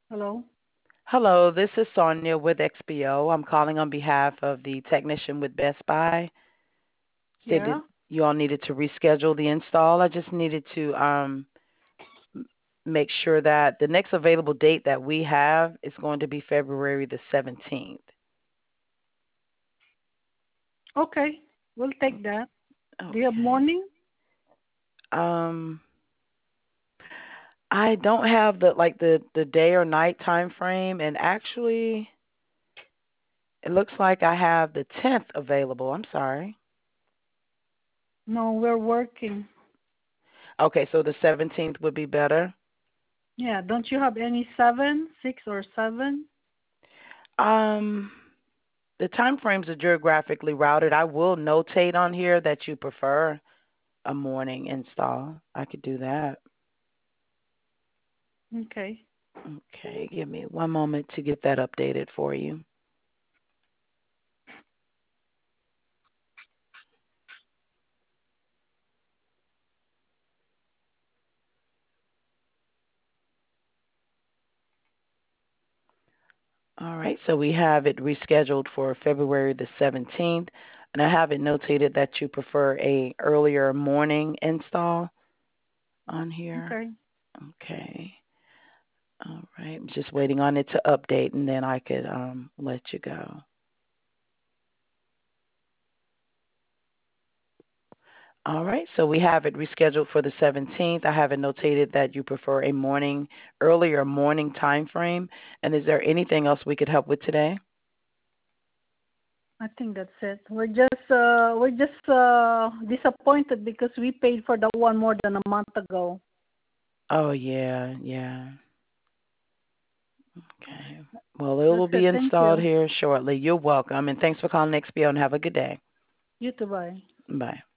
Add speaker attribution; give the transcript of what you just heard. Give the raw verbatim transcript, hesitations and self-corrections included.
Speaker 1: Hello?
Speaker 2: Hello, this is Sonia with X B O. I'm calling on behalf of the technician with Best Buy.
Speaker 1: Yeah?
Speaker 2: Stated you all needed to reschedule the install. I just needed to um, m- make sure that the next available date that we have is going to be February the seventeenth.
Speaker 1: Okay. We'll take that. Do you have
Speaker 2: Okay.
Speaker 1: morning?
Speaker 2: Um, I don't have the like the the day or night time frame, and actually, it looks like I have the tenth available. I'm sorry.
Speaker 1: No, we're working.
Speaker 2: Okay, so the seventeenth would be better.
Speaker 1: Yeah. Don't you have any seven, six, or seven?
Speaker 2: Um, the time frames are geographically routed. I will notate on here that you prefer a morning install. I could do that.
Speaker 1: Okay.
Speaker 2: Okay, give me one moment to get that updated for you. All right, so we have it rescheduled for February the seventeenth, and I have it notated that you prefer a earlier morning install on here.
Speaker 1: Okay.
Speaker 2: Okay. All right, I'm just waiting on it to update, and then I could um, let you go. All right, so we have it rescheduled for the seventeenth. I have it notated that you prefer a morning, earlier morning time frame. And is there anything else we could help with today?
Speaker 1: I think that's it. We're just uh we're just uh disappointed because we paid for that one more than a month ago.
Speaker 2: Oh, yeah, yeah. Okay. Well, it
Speaker 1: That's
Speaker 2: will be
Speaker 1: it. Thank
Speaker 2: installed
Speaker 1: you.
Speaker 2: here shortly. You're welcome. And thanks for calling X P O and have a good day.
Speaker 1: You too. Bye.
Speaker 2: Bye.